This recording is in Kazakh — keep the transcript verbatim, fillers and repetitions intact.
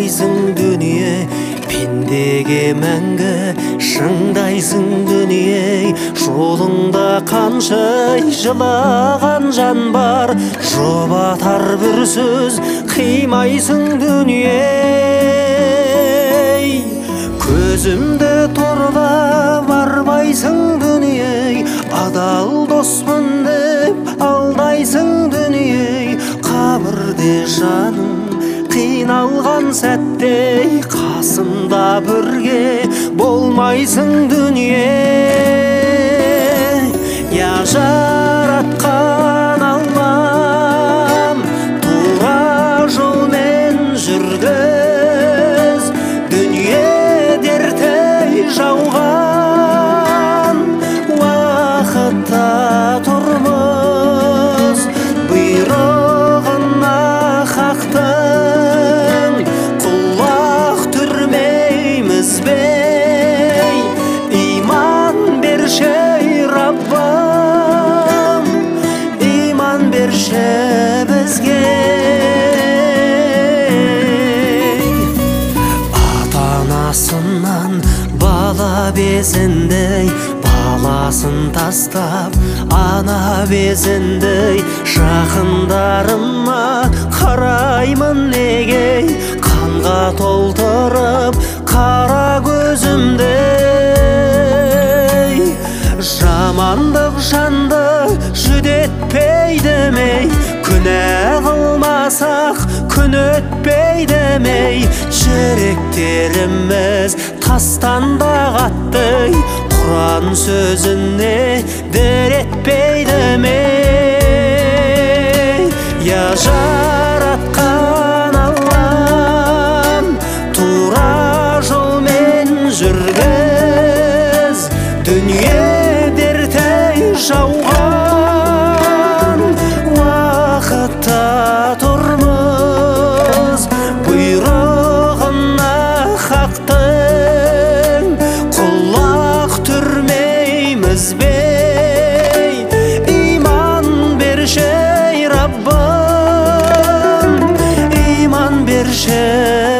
қимайсың дүние, пендеге мәңгі шыңдайсың дүние. Жолыңда қанша жылаған жан бар, жұбатар бір сөз қимайсың дүние. Көзімді торлап бармайсың дүние, адал доспын деп алдайсың дүние. Қабірде жаным қиналған сәтте, қасымда бірге болмайсың дүние. Я жаратқан Аллам, тура жолмен жүргіз, дүние дерте жауған уақытта тұрмыз. Бұйрығына хақтың құлақ түрмейміз бей, иман берші Раббым, иман берші бізге. Ата-анасынан бала безіндей, баласын тастап ана безіндей. Жақындарыма қараймын неге, қанға толтырып қара көзімдей. Жамандық жанды жүдетпей демей, күнә қылмасақ күн өтпей демей. Жүректеріміз тастан да қатты, Құран сөзіне дір етпей демей. Я жаратқан Аллам, тура жолмен жүргіз, дүние дерте жауған уақытта тұрмыз. Бұйрығына хақтың құлақ түрмейміз бей, иман берші Раббым, иман берші